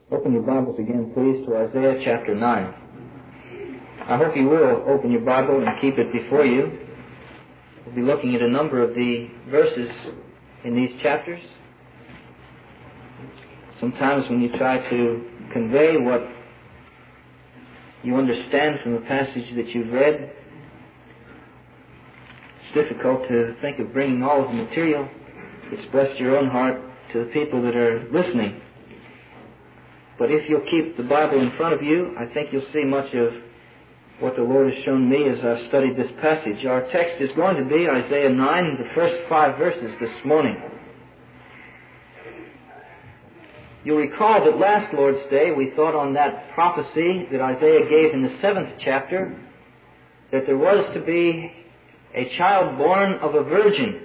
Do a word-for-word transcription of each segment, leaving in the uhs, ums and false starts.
Open your Bibles again, please, to Isaiah chapter nine. I hope you will open your Bible and keep it before you. We'll be looking at a number of the verses in these chapters. Sometimes when you try to convey what you understand from the passage that you've read, it's difficult to think of bringing all of the material expressed your own heart to the people that are listening. But if you'll keep the Bible in front of you, I think you'll see much of what the Lord has shown me as I've studied this passage. Our text is going to be Isaiah nine, the first five verses this morning. You'll recall that last Lord's Day we thought on that prophecy that Isaiah gave in the seventh chapter, that there was to be a child born of a virgin,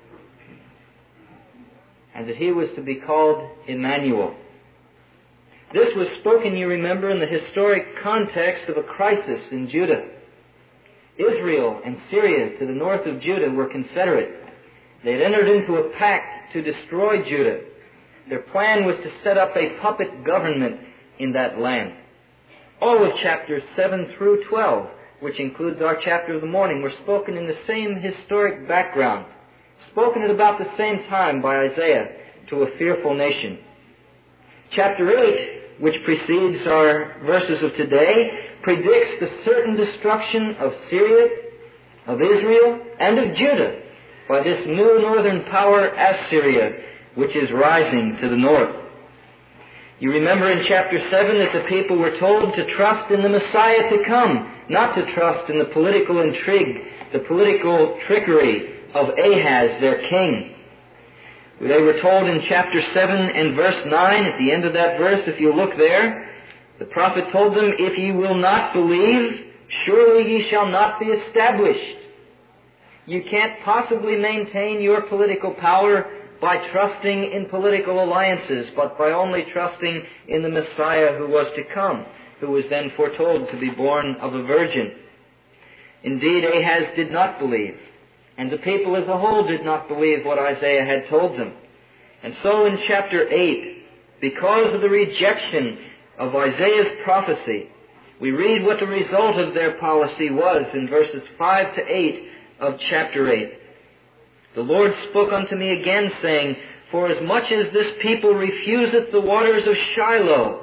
and that he was to be called Emmanuel. This was spoken, you remember, in the historic context of a crisis in Judah. Israel and Syria to the north of Judah were confederate. They had entered into a pact to destroy Judah. Their plan was to set up a puppet government in that land. All of chapters seven through twelve, which includes our chapter of the morning, were spoken in the same historic background, spoken at about the same time by Isaiah to a fearful nation. Chapter eight, which precedes our verses of today, predicts the certain destruction of Syria, of Israel, and of Judah by this new northern power, Assyria, which is rising to the north. You remember in chapter seven that the people were told to trust in the Messiah to come, not to trust in the political intrigue, the political trickery of Ahaz, their king. They were told in chapter seven and verse nine, at the end of that verse, if you look there, the prophet told them, "If ye will not believe, surely ye shall not be established." You can't possibly maintain your political power by trusting in political alliances, but by only trusting in the Messiah who was to come, who was then foretold to be born of a virgin. Indeed, Ahaz did not believe, and the people as a whole did not believe what Isaiah had told them. And so in chapter eight, because of the rejection of Isaiah's prophecy, we read what the result of their policy was in verses five to eight of chapter eight. "The Lord spoke unto me again, saying, For as much as this people refuseth the waters of Shiloh,"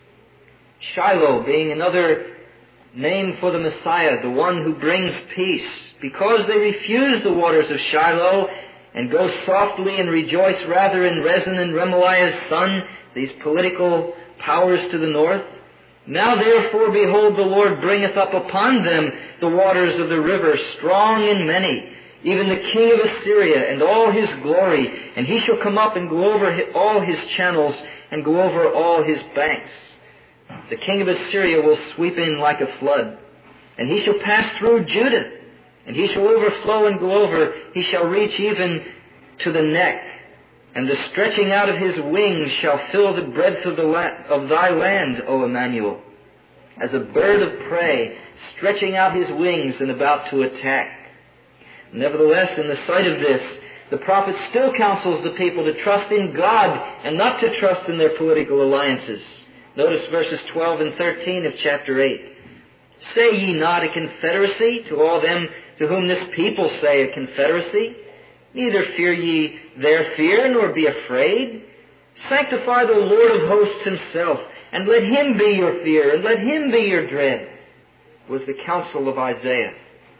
Shiloh being another name for the Messiah, the one who brings peace, "because they refuse the waters of Shiloh, and go softly and rejoice rather in Rezin and Remaliah's son," these political powers to the north, "now therefore, behold, the Lord bringeth up upon them the waters of the river, strong and many, even the king of Assyria and all his glory, and he shall come up and go over all his channels and go over all his banks. The king of Assyria will sweep in like a flood, and he shall pass through Judah, and he shall overflow and go over. He shall reach even to the neck, and the stretching out of his wings shall fill the breadth of, the la- of thy land, O Emmanuel, as a bird of prey stretching out his wings and about to attack." Nevertheless, in the sight of this, the prophet still counsels the people to trust in God and not to trust in their political alliances. Notice verses twelve and thirteen of chapter eight. "Say ye not a confederacy to all them to whom this people say a confederacy? Neither fear ye their fear, nor be afraid. Sanctify the Lord of hosts himself, and let him be your fear, and let him be your dread," was the counsel of Isaiah.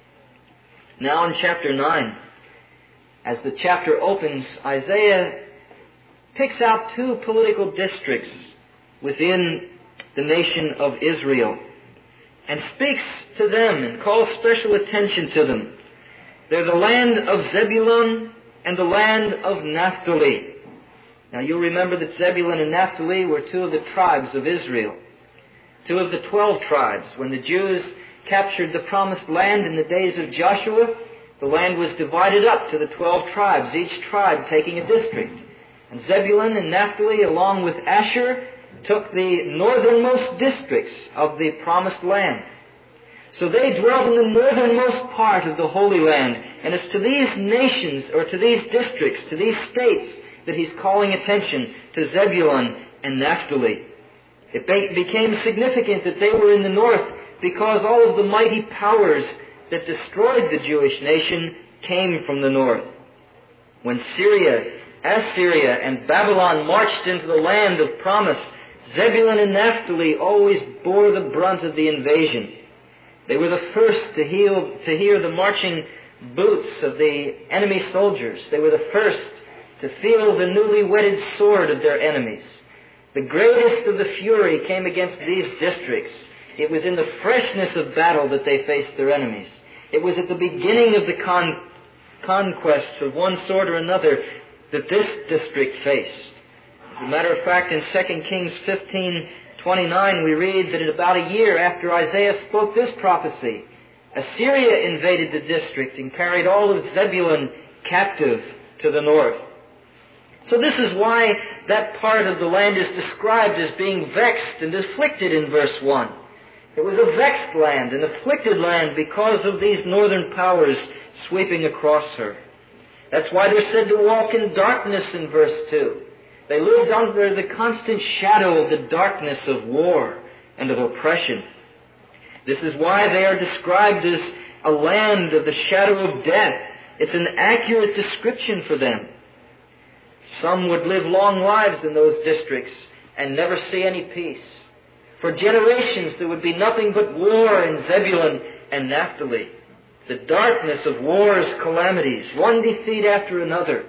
Now in chapter nine, as the chapter opens, Isaiah picks out two political districts within the nation of Israel and speaks to them and calls special attention to them. They're the land of Zebulun and the land of Naphtali. Now you'll remember that Zebulun and Naphtali were two of the tribes of Israel, two of the twelve tribes. When the Jews captured the promised land in the days of Joshua, the land was divided up to the twelve tribes, each tribe taking a district. And Zebulun and Naphtali, along with Asher, took the northernmost districts of the promised land. So they dwelt in the northernmost part of the Holy Land. And it's to these nations, or to these districts, to these states, that he's calling attention, to Zebulun and Naphtali. It be- became significant that they were in the north because all of the mighty powers that destroyed the Jewish nation came from the north. When Syria, Assyria, and Babylon marched into the land of promise, Zebulun and Naphtali always bore the brunt of the invasion. They were the first to, heal, to hear the marching boots of the enemy soldiers. They were the first to feel the newly whetted sword of their enemies. The greatest of the fury came against these districts. It was in the freshness of battle that they faced their enemies. It was at the beginning of the con- conquests of one sort or another that this district faced. As a matter of fact, in Second Kings fifteen twenty-nine, we read that in about a year after Isaiah spoke this prophecy, Assyria invaded the district and carried all of Zebulun captive to the north. So this is why that part of the land is described as being vexed and afflicted in verse one. It was a vexed land, an afflicted land, because of these northern powers sweeping across her. That's why they're said to walk in darkness in verse two. They lived under the constant shadow of the darkness of war and of oppression. This is why they are described as a land of the shadow of death. It's an accurate description for them. Some would live long lives in those districts and never see any peace. For generations there would be nothing but war in Zebulun and Naphtali. The darkness of war's calamities, one defeat after another,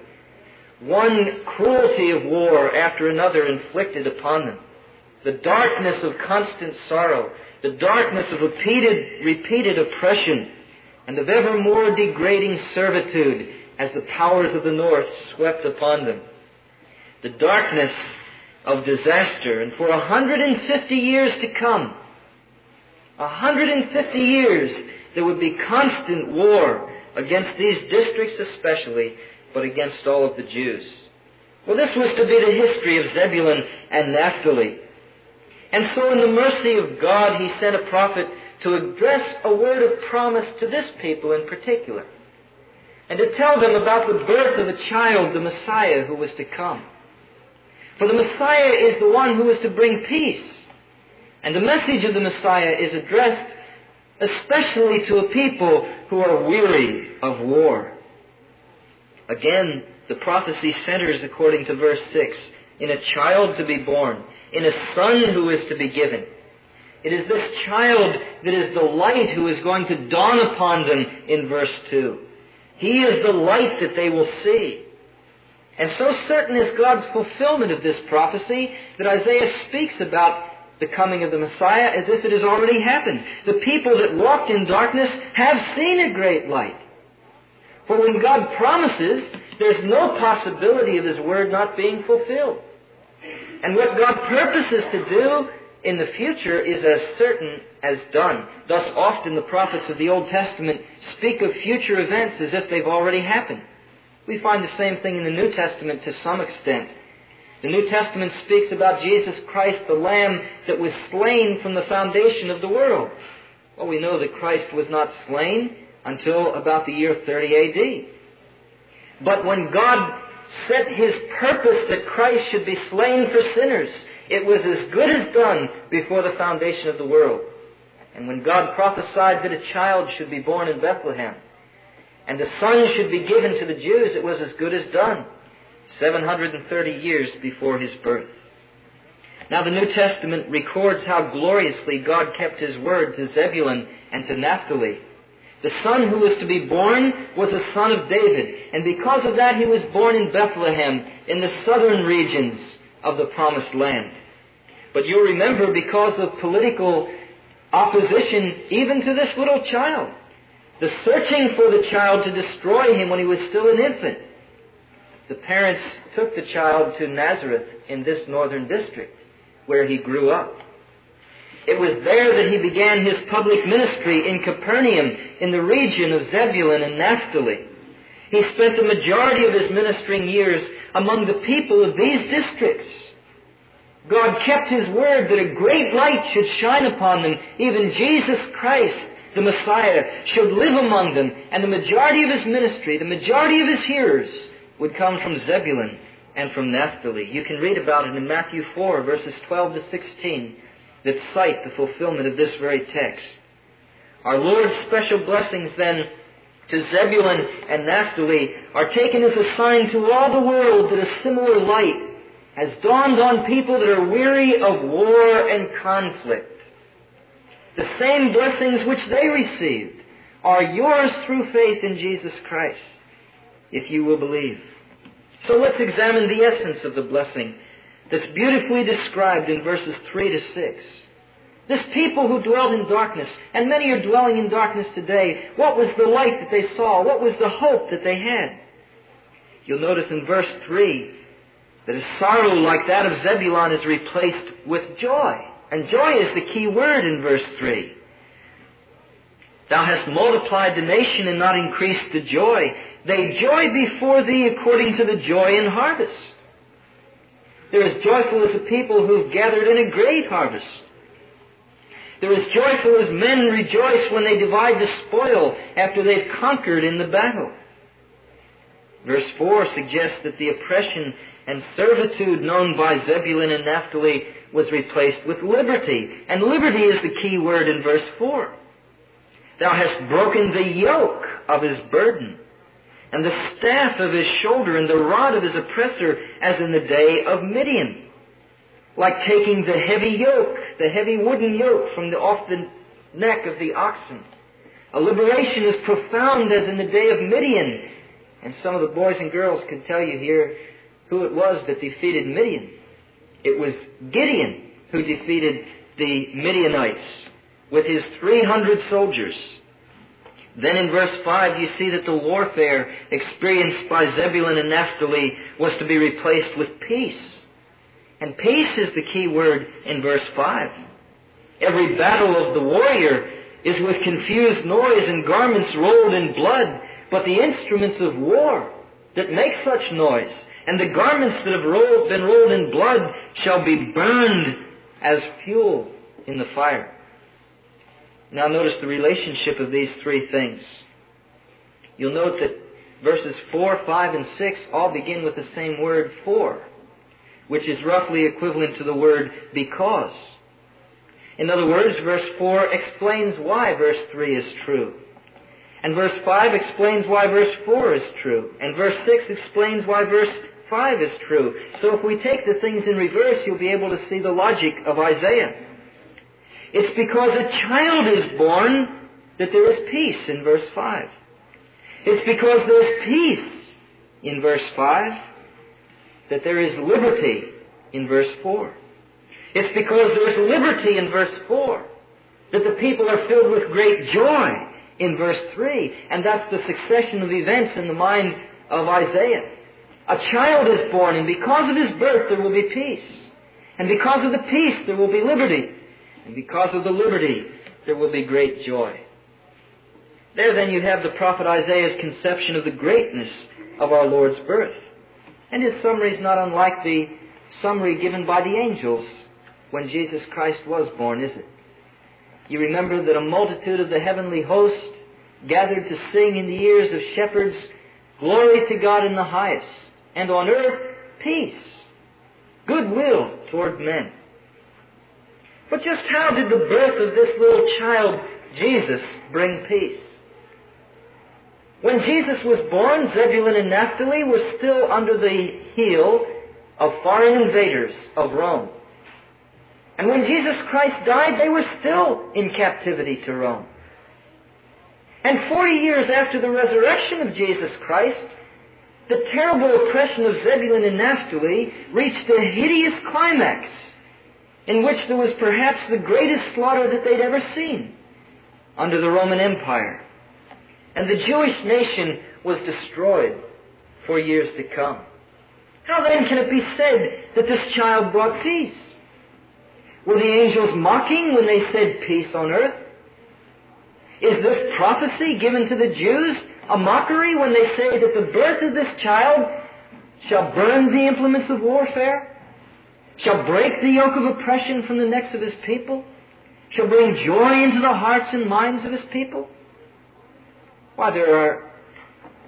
one cruelty of war after another inflicted upon them. The darkness of constant sorrow, the darkness of repeated, repeated oppression, and of ever more degrading servitude as the powers of the north swept upon them. The darkness of disaster, and for a hundred and fifty years to come, a hundred and fifty years, there would be constant war against these districts especially, but against all of the Jews. Well, this was to be the history of Zebulun and Naphtali. And so in the mercy of God, He sent a prophet to address a word of promise to this people in particular, and to tell them about the birth of a child, the Messiah, who was to come. For the Messiah is the one who is to bring peace. And the message of the Messiah is addressed especially to a people who are weary of war. Again, the prophecy centers, according to verse six, in a child to be born, in a son who is to be given. It is this child that is the light who is going to dawn upon them in verse two. He is the light that they will see. And so certain is God's fulfillment of this prophecy that Isaiah speaks about the coming of the Messiah as if it has already happened. The people that walked in darkness have seen a great light. For when God promises, there's no possibility of His word not being fulfilled. And what God purposes to do in the future is as certain as done. Thus often the prophets of the Old Testament speak of future events as if they've already happened. We find the same thing in the New Testament to some extent. The New Testament speaks about Jesus Christ, the Lamb that was slain from the foundation of the world. Well, we know that Christ was not slain until about the year thirty A D. But when God set His purpose that Christ should be slain for sinners, it was as good as done before the foundation of the world. And when God prophesied that a child should be born in Bethlehem, and the Son should be given to the Jews, it was as good as done, seven hundred thirty years before His birth. Now the New Testament records how gloriously God kept His word to Zebulun and to Naphtali. The Son who was to be born was a son of David, and because of that He was born in Bethlehem, in the southern regions of the Promised Land. But you'll remember, because of political opposition even to this little child, the searching for the child to destroy him when he was still an infant, the parents took the child to Nazareth in this northern district where he grew up. It was there that he began his public ministry in Capernaum in the region of Zebulun and Naphtali. He spent the majority of his ministering years among the people of these districts. God kept His word that a great light should shine upon them. Even Jesus Christ, the Messiah, should live among them, and the majority of His ministry, the majority of His hearers, would come from Zebulun and from Naphtali. You can read about it in Matthew four, verses twelve to sixteen, that cite the fulfillment of this very text. Our Lord's special blessings then to Zebulun and Naphtali are taken as a sign to all the world that a similar light has dawned on people that are weary of war and conflict. The same blessings which they received are yours through faith in Jesus Christ, if you will believe. So let's examine the essence of the blessing that's beautifully described in verses three to six. This people who dwelt in darkness, and many are dwelling in darkness today, what was the light that they saw? What was the hope that they had? You'll notice in verse three that a sorrow like that of Zebulun is replaced with joy. And joy is the key word in verse three. Thou hast multiplied the nation and not increased the joy. They joy before thee according to the joy in harvest. They're as joyful as a people who've gathered in a great harvest. They're as joyful as men rejoice when they divide the spoil after they've conquered in the battle. Verse four suggests that the oppression and servitude known by Zebulun and Naphtali was replaced with liberty. And liberty is the key word in verse four. Thou hast broken the yoke of his burden, and the staff of his shoulder, and the rod of his oppressor, as in the day of Midian. Like taking the heavy yoke, the heavy wooden yoke from the, off the neck of the oxen. A liberation as profound as in the day of Midian. And some of the boys and girls could tell you here who it was that defeated Midian. It was Gideon who defeated the Midianites with his three hundred soldiers. Then in verse five you see that the warfare experienced by Zebulun and Naphtali was to be replaced with peace. And peace is the key word in verse five. Every battle of the warrior is with confused noise and garments rolled in blood, but the instruments of war that make such noise and the garments that have rolled, been rolled in blood shall be burned as fuel in the fire. Now notice the relationship of these three things. You'll note that verses four, five, and six all begin with the same word, for, which is roughly equivalent to the word because. In other words, verse four explains why verse three is true. And verse five explains why verse four is true. And verse six explains why verse five is true. So if we take the things in reverse, you'll be able to see the logic of Isaiah. It's because a child is born that there is peace in verse five. It's because there's peace in verse five that there is liberty in verse four. It's because there's liberty in verse four that the people are filled with great joy in verse three. And that's the succession of events in the mind of Isaiah. A child is born, and because of his birth there will be peace. And because of the peace there will be liberty. And because of the liberty, there will be great joy. There then you have the prophet Isaiah's conception of the greatness of our Lord's birth. And his summary is not unlike the summary given by the angels when Jesus Christ was born, is it? You remember that a multitude of the heavenly host gathered to sing in the ears of shepherds, "Glory to God in the highest, and on earth peace, goodwill toward men." But just how did the birth of this little child, Jesus, bring peace? When Jesus was born, Zebulun and Naphtali were still under the heel of foreign invaders of Rome. And when Jesus Christ died, they were still in captivity to Rome. And forty years after the resurrection of Jesus Christ, the terrible oppression of Zebulun and Naphtali reached a hideous climax, in which there was perhaps the greatest slaughter that they'd ever seen under the Roman Empire. And the Jewish nation was destroyed for years to come. How then can it be said that this child brought peace? Were the angels mocking when they said peace on earth? Is this prophecy given to the Jews a mockery when they say that the birth of this child shall burn the implements of warfare? Shall break the yoke of oppression from the necks of his people? Shall bring joy into the hearts and minds of his people? Why, there are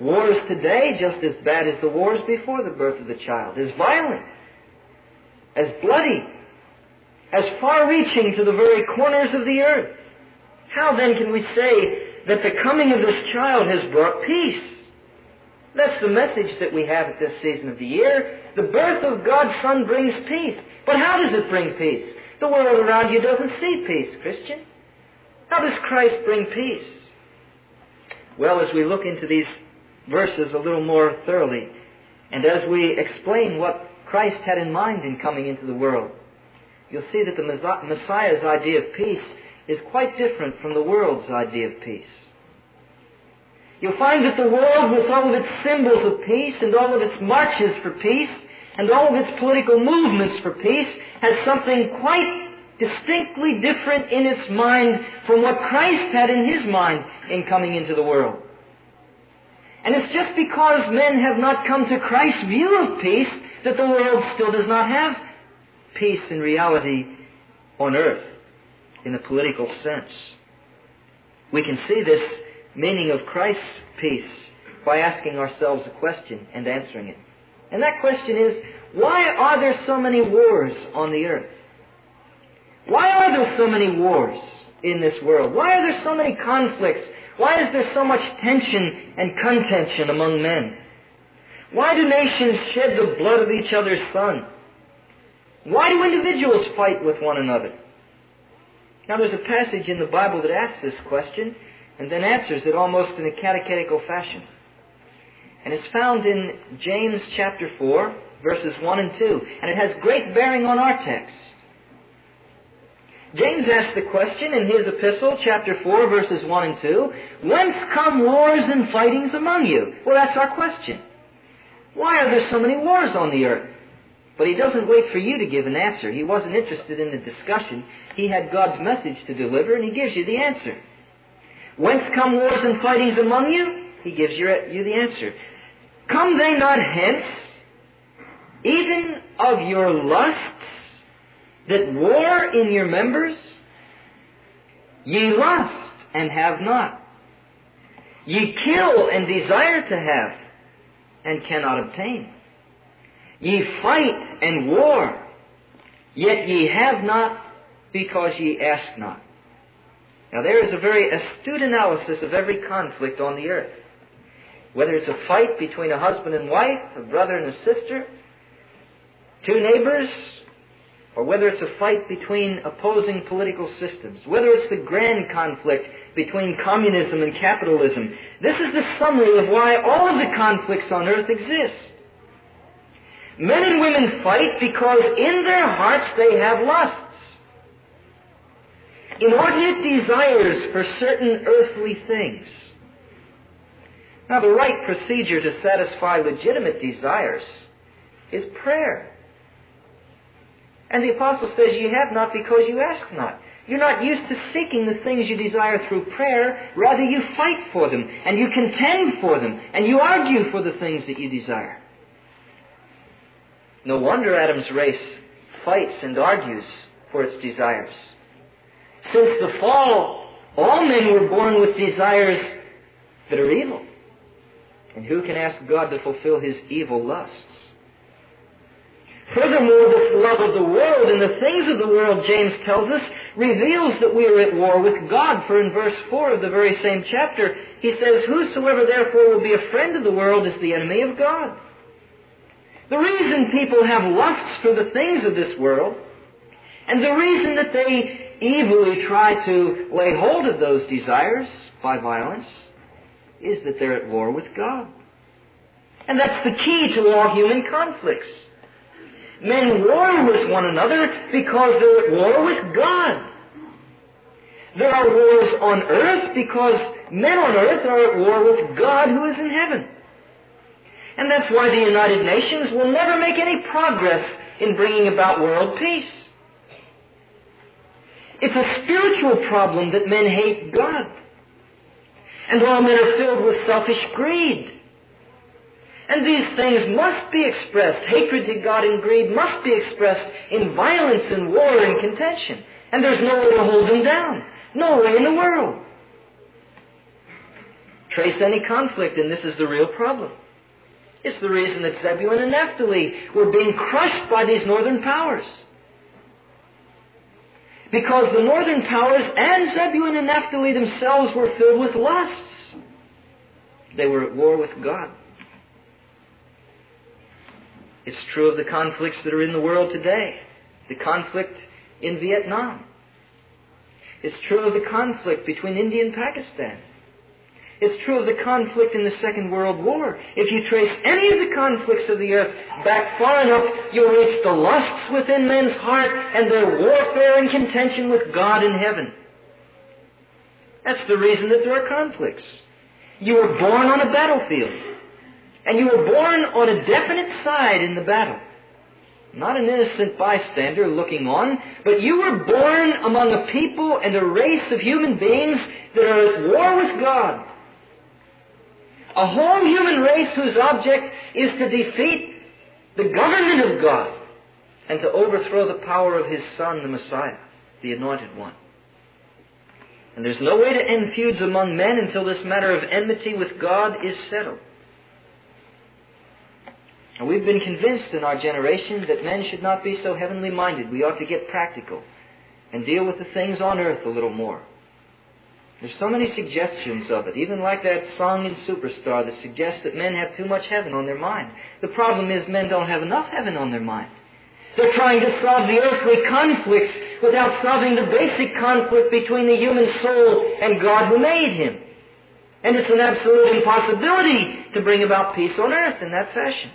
Wars today, just as bad as the wars before the birth of the child, as violent, as bloody, as far-reaching to the very corners of the earth. How then can we say that the coming of this child has brought peace? That's the message that we have at this season of the year. The birth of God's Son brings peace. But how does it bring peace? The world around you doesn't see peace, Christian. How does Christ bring peace? Well, as we look into these verses a little more thoroughly, and as we explain what Christ had in mind in coming into the world, you'll see that the Messiah's idea of peace is quite different from the world's idea of peace. You'll find that the world, with all of its symbols of peace and all of its marches for peace and all of its political movements for peace, has something quite distinctly different in its mind from what Christ had in His mind in coming into the world. And it's just because men have not come to Christ's view of peace that the world still does not have peace in reality on earth in the political sense. We can see this meaning of Christ's peace by asking ourselves a question and answering it. And that question is, why are there so many wars on the earth? Why are there so many wars in this world? Why are there so many conflicts? Why is there so much tension and contention among men? Why do nations shed the blood of each other's son? Why do individuals fight with one another? Now, there's a passage in the Bible that asks this question and then answers it almost in a catechetical fashion. And it's found in James chapter four, verses one and two. And it has great bearing on our text. James asks the question in his epistle, chapter four, verses one and two, whence come wars and fightings among you? Well, that's our question. Why are there so many wars on the earth? But he doesn't wait for you to give an answer. He wasn't interested in the discussion. He had God's message to deliver, and he gives you the answer. Whence come wars and fightings among you? He gives you, you the answer. Come they not hence, even of your lusts, that war in your members? Ye lust and have not. Ye kill and desire to have, and cannot obtain. Ye fight and war, yet ye have not, because ye ask not. Now there is a very astute analysis of every conflict on the earth. Whether it's a fight between a husband and wife, a brother and a sister, two neighbors, or whether it's a fight between opposing political systems, whether it's the grand conflict between communism and capitalism. This is the summary of why all of the conflicts on earth exist. Men and women fight because in their hearts they have lusts, inordinate desires for certain earthly things. Now, the right procedure to satisfy legitimate desires is prayer. And the Apostle says, you have not because you ask not. You're not used to seeking the things you desire through prayer. Rather, you fight for them, and you contend for them, and you argue for the things that you desire. No wonder Adam's race fights and argues for its desires. Since the fall, all men were born with desires that are evil. And who can ask God to fulfill His evil lusts? Furthermore, this love of the world and the things of the world, James tells us, reveals that we are at war with God. For in verse four of the very same chapter, he says, whosoever therefore will be a friend of the world is the enemy of God. The reason people have lusts for the things of this world, and the reason that they evilly try to lay hold of those desires by violence, is that they're at war with God. And that's the key to all human conflicts. Men war with one another because they're at war with God. There are wars on earth because men on earth are at war with God who is in heaven. And that's why the United Nations will never make any progress in bringing about world peace. It's a spiritual problem that men hate God. And all men are filled with selfish greed. And these things must be expressed. Hatred to God and greed must be expressed in violence and war and contention. And there's no way to hold them down. No way in the world. trace any conflict, and this is the real problem. It's the reason that Zebulun and Naphtali were being crushed by these northern powers. Because the northern powers and Zebulun and Naphtali themselves were filled with lusts. They were at war with God. It's true of the conflicts that are in the world today. The conflict in Vietnam. It's true of the conflict between India and Pakistan. It's true of the conflict in the Second World War. If you trace any of the conflicts of the earth back far enough, you'll reach the lusts within men's heart and their warfare and contention with God in heaven. That's the reason that there are conflicts. You were born on a battlefield. And you were born on a definite side in the battle. Not an innocent bystander looking on, but you were born among a people and a race of human beings that are at war with God. A whole human race whose object is to defeat the government of God and to overthrow the power of His Son, the Messiah, the Anointed One. And there's no way to end feuds among men until this matter of enmity with God is settled. And we've been convinced in our generation that men should not be so heavenly minded. We ought to get practical and deal with the things on earth a little more. There's so many suggestions of it, even like that song in Superstar that suggests that men have too much heaven on their mind. The problem is men don't have enough heaven on their mind. They're trying to solve the earthly conflicts without solving the basic conflict between the human soul and God who made him. And it's an absolute impossibility to bring about peace on earth in that fashion.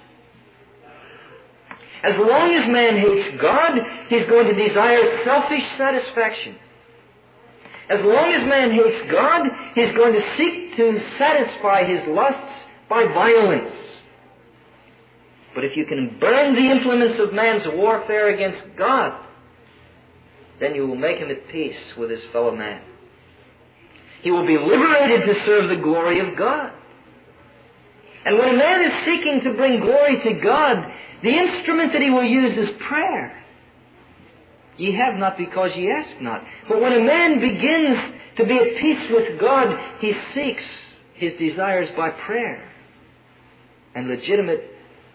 As long as man hates God, he's going to desire selfish satisfaction. As long as man hates God, he's going to seek to satisfy his lusts by violence. But if you can burn the implements of man's warfare against God, then you will make him at peace with his fellow man. He will be liberated to serve the glory of God. And when a man is seeking to bring glory to God, the instrument that he will use is prayer. Ye have not because ye ask not. But when a man begins to be at peace with God, he seeks his desires by prayer and legitimate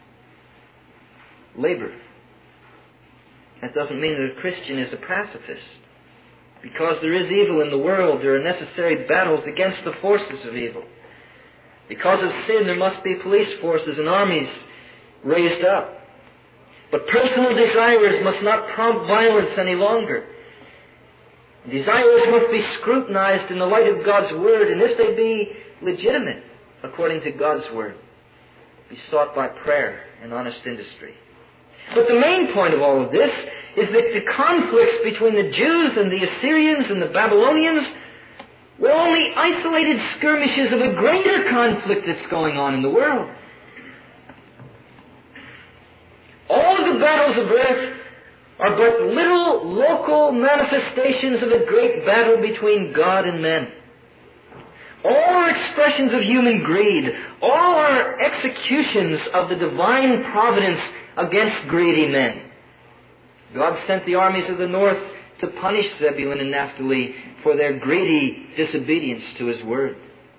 labor. That doesn't mean that a Christian is a pacifist. Because there is evil in the world, there are necessary battles against the forces of evil. Because of sin, there must be police forces and armies raised up. But personal desires must not prompt violence any longer. Desires must be scrutinized in the light of God's Word, and if they be legitimate according to God's Word, be sought by prayer and honest industry. But the main point of all of this is that the conflicts between the Jews and the Assyrians and the Babylonians were only isolated skirmishes of a greater conflict that's going on in the world. All of the battles of earth are but little local manifestations of a great battle between God and men. All are expressions of human greed. All are executions of the divine providence against greedy men. God sent the armies of the north to punish Zebulun and Naphtali for their greedy disobedience to His word.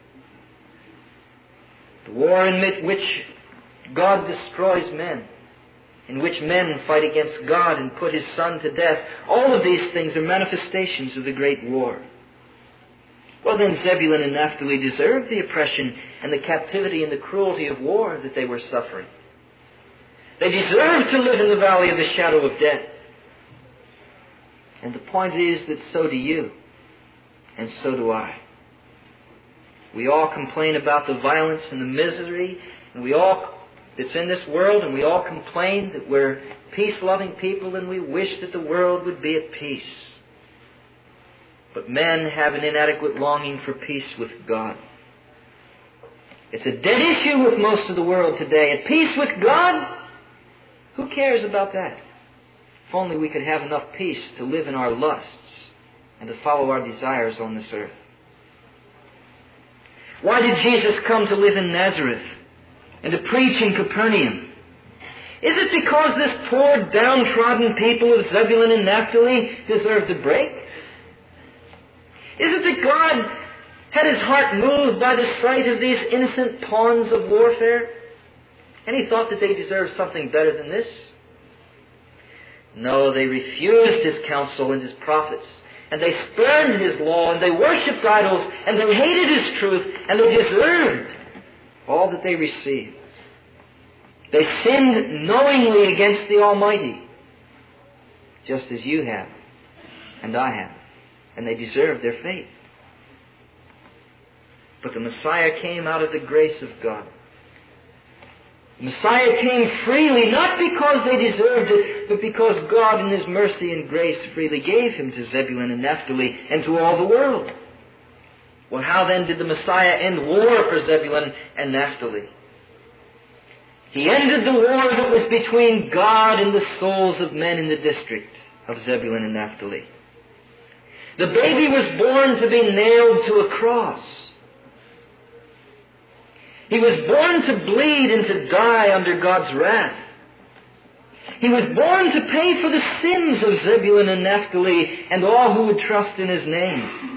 The war in which God destroys men, in which men fight against God and put His Son to death, all of these things are manifestations of the great war. Well, then Zebulun and Naphtali deserved the oppression and the captivity and the cruelty of war that they were suffering. They deserved to live in the valley of the shadow of death. And the point is that so do you, and so do I. We all complain about the violence and the misery, and we all that's in this world, and we all complain that we're peace-loving people, and we wish that the world would be at peace. But men have an inadequate longing for peace with God. It's a dead issue with most of the world today. At peace with God? Who cares about that? If only we could have enough peace to live in our lusts and to follow our desires on this earth. Why did Jesus come to live in Nazareth and to preach in Capernaum? Is it because this poor, downtrodden people of Zebulun and Naphtali deserved a break? Is it that God Had his heart moved by the sight of these innocent pawns of warfare? And he thought that they deserved something better than this? No, they refused his counsel and his prophets. And they spurned his law, and they worshipped idols, and they hated his truth, and they deserved all that they received. They sinned knowingly against the Almighty, just as you have, and I have, and they deserved their fate. But the Messiah came out of the grace of God. The Messiah came freely, not because they deserved it, but because God in His mercy and grace freely gave Him to Zebulun and Naphtali and to all the world. Well, how then did the Messiah end war for Zebulun and Naphtali? He ended the war that was between God and the souls of men in the district of Zebulun and Naphtali. The baby was born to be nailed to a cross. He was born to bleed and to die under God's wrath. He was born to pay for the sins of Zebulun and Naphtali and all who would trust in His name,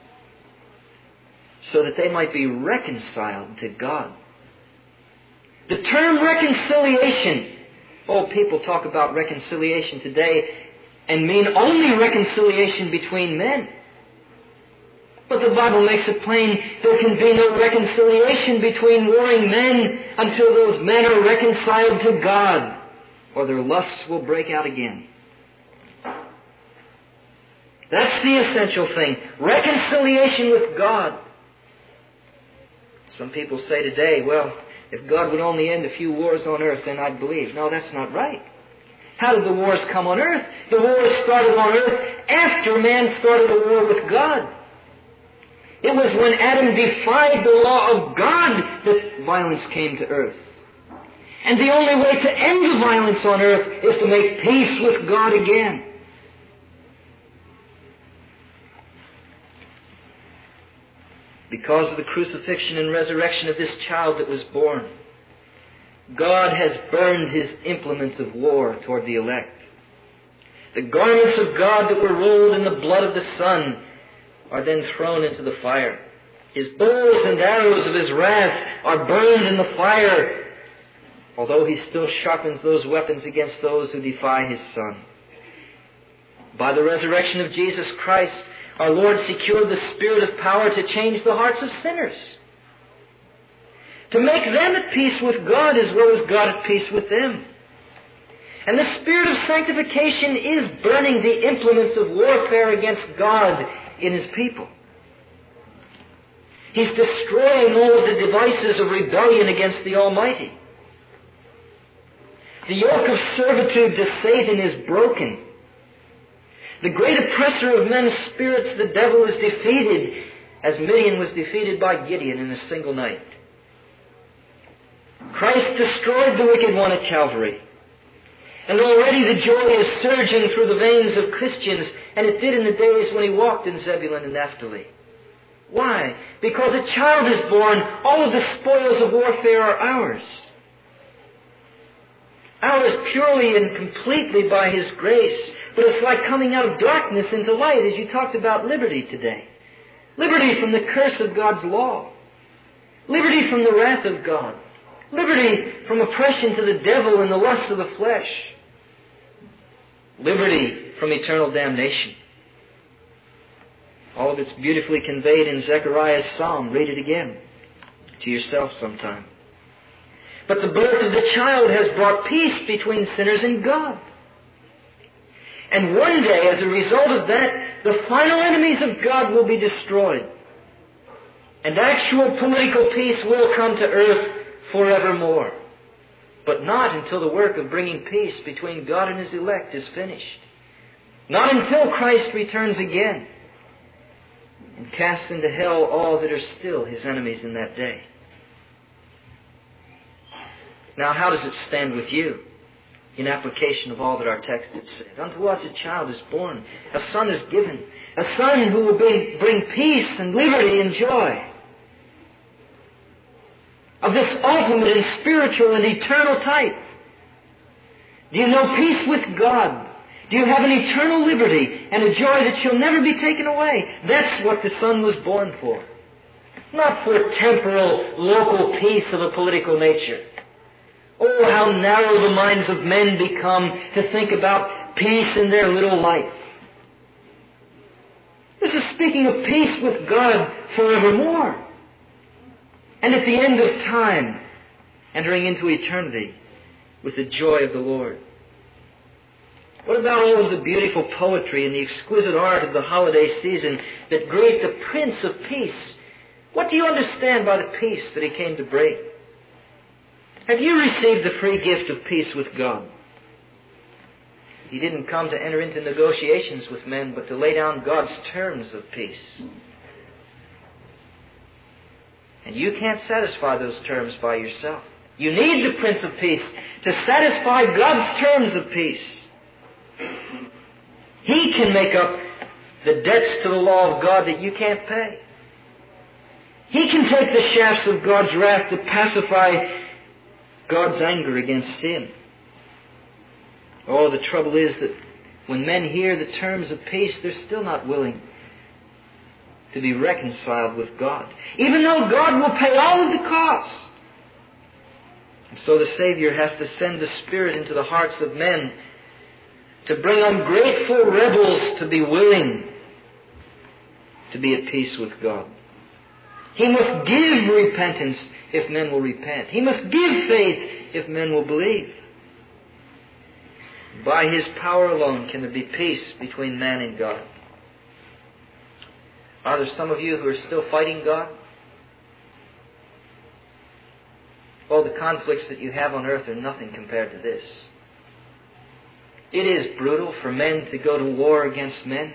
so that they might be reconciled to God. The term reconciliation, oh, people talk about reconciliation today and mean only reconciliation between men. But the Bible makes it plain there can be no reconciliation between warring men until those men are reconciled to God, or their lusts will break out again. That's the essential thing. Reconciliation with God. Some people say today, well, if God would only end a few wars on earth, then I'd believe. No, that's not right. How did the wars come on earth? The wars started on earth after man started a war with God. It was when Adam defied the law of God that violence came to earth. And the only way to end the violence on earth is to make peace with God again. Because of the crucifixion and resurrection of this child that was born, God has burned His implements of war toward the elect. The garments of God that were rolled in the blood of the Son are then thrown into the fire. His bows and arrows of His wrath are burned in the fire, although He still sharpens those weapons against those who defy His Son. By the resurrection of Jesus Christ, our Lord secured the Spirit of power to change the hearts of sinners, to make them at peace with God as well as God at peace with them. And the Spirit of sanctification is burning the implements of warfare against God in His people. He's destroying all of the devices of rebellion against the Almighty. The yoke of servitude to Satan is broken. The great oppressor of men's spirits, the devil, is defeated, as Midian was defeated by Gideon in a single night. Christ destroyed the wicked one at Calvary. And already the joy is surging through the veins of Christians, and it did in the days when He walked in Zebulun and Naphtali. Why? Because a child is born. All of the spoils of warfare are ours. Ours purely and completely by His grace. But it's like coming out of darkness into light, as you talked about liberty today. Liberty from the curse of God's law. Liberty from the wrath of God. Liberty from oppression to the devil and the lusts of the flesh. Liberty from eternal damnation. All of it's beautifully conveyed in Zechariah's psalm. Read it again to yourself sometime. But the birth of the child has brought peace between sinners and God. And one day, as a result of that, the final enemies of God will be destroyed. And actual political peace will come to earth forevermore. But not until the work of bringing peace between God and His elect is finished. Not until Christ returns again and casts into hell all that are still His enemies in that day. Now, how does it stand with you in application of all that our text has said? Unto us a child is born, a son is given, a son who will bring, bring peace and liberty and joy. Of this ultimate and spiritual and eternal type. Do you know peace with God? Do you have an eternal liberty and a joy that shall never be taken away? That's what the Son was born for. not for temporal, local peace of a political nature. Oh, how narrow the minds of men become to think about peace in their little life. This is speaking of peace with God forevermore. And at the end of time, entering into eternity with the joy of the Lord. What about all of the beautiful poetry and the exquisite art of the holiday season that greet the Prince of Peace? What do you understand by the peace that He came to bring? Have you received the free gift of peace with God? He didn't come to enter into negotiations with men, but to lay down God's terms of peace. And you can't satisfy those terms by yourself. You need the Prince of Peace to satisfy God's terms of peace. He can make up the debts to the law of God that you can't pay. He can take the shafts of God's wrath to pacify God's anger against sin. Oh, the trouble is that when men hear the terms of peace, they're still not willing to be reconciled with God, even though God will pay all of the costs. And so the Savior has to send the Spirit into the hearts of men to bring ungrateful rebels to be willing to be at peace with God. He must give repentance if men will repent. He must give faith if men will believe. By His power alone can there be peace between man and God. Are there some of you who are still fighting God? Oh, the conflicts that you have on earth are nothing compared to this. It is brutal for men to go to war against men,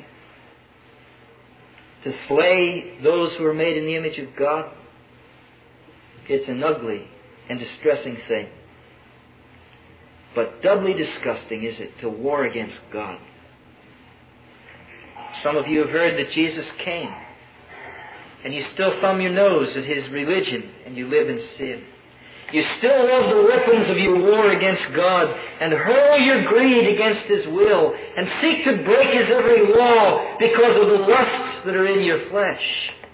to slay those who are made in the image of God. It's an ugly and distressing thing. But doubly disgusting is it to war against God. Some of you have heard that Jesus came, and you still thumb your nose at His religion, and you live in sin. You still love the weapons of your war against God, and hurl your greed against His will, and seek to break His every law because of the lusts that are in your flesh.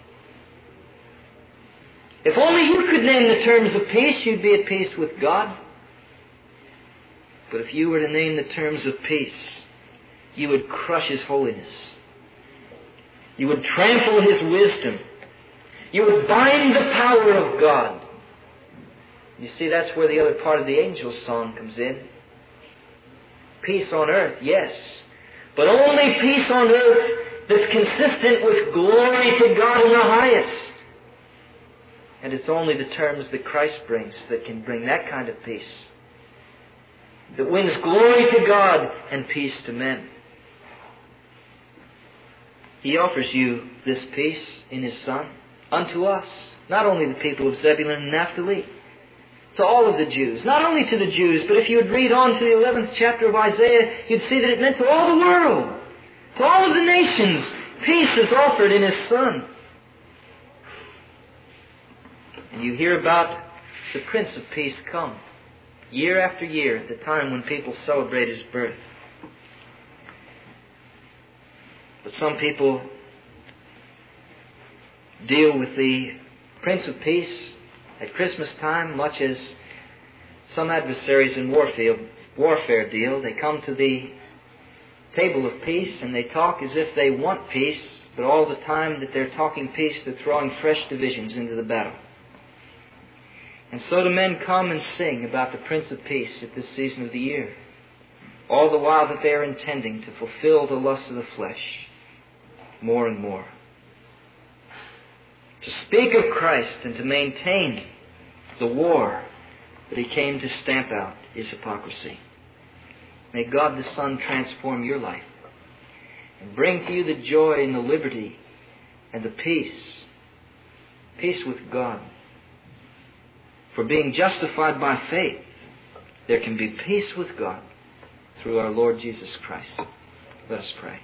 If only you could name the terms of peace, you'd be at peace with God. But if you were to name the terms of peace, you would crush His holiness. You would trample His wisdom. You would bind the power of God. You see, that's where the other part of the angel's song comes in. Peace on earth, yes. But only peace on earth that's consistent with glory to God in the highest. And it's only the terms that Christ brings that can bring that kind of peace, that wins glory to God and peace to men. He offers you this peace in His Son unto us, not only the people of Zebulun and Naphtali, to all of the Jews, not only to the Jews, but if you would read on to the eleventh chapter of Isaiah, you'd see that it meant to all the world, to all of the nations. Peace is offered in His Son. And you hear about the Prince of Peace come year after year at the time when people celebrate His birth. But some people deal with the Prince of Peace at Christmas time much as some adversaries in warfare, warfare deal. They come to the table of peace and they talk as if they want peace, but all the time that they're talking peace, they're throwing fresh divisions into the battle. And so do men come and sing about the Prince of Peace at this season of the year, all the while that they are intending to fulfill the lusts of the flesh more and more. To speak of Christ and to maintain the war that He came to stamp out is hypocrisy. May God the Son transform your life and bring to you the joy and the liberty and the peace, peace with God. For being justified by faith, there can be peace with God through our Lord Jesus Christ. Let us pray.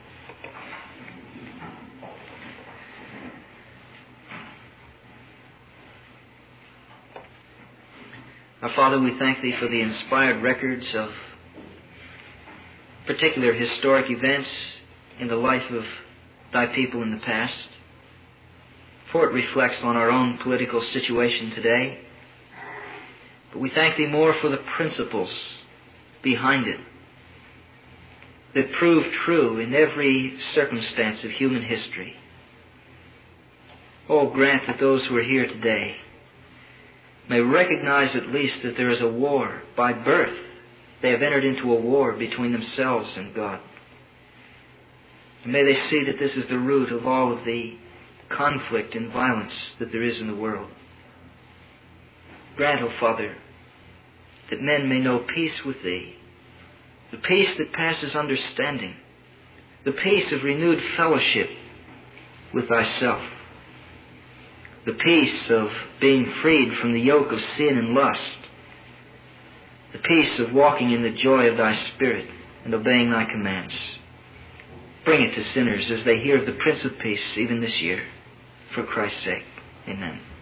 Our Father, we thank Thee for the inspired records of particular historic events in the life of Thy people in the past. for it reflects on our own political situation today. But we thank Thee more for the principles behind it that prove true in every circumstance of human history. Oh, grant that those who are here today may recognize at least that there is a war. By birth, they have entered into a war between themselves and God. And may they see that this is the root of all of the conflict and violence that there is in the world. Grant, O Father, that men may know peace with Thee, the peace that passes understanding, the peace of renewed fellowship with Thyself, the peace of being freed from the yoke of sin and lust, the peace of walking in the joy of Thy Spirit and obeying Thy commands. Bring it to sinners as they hear of the Prince of Peace even this year. For Christ's sake. Amen.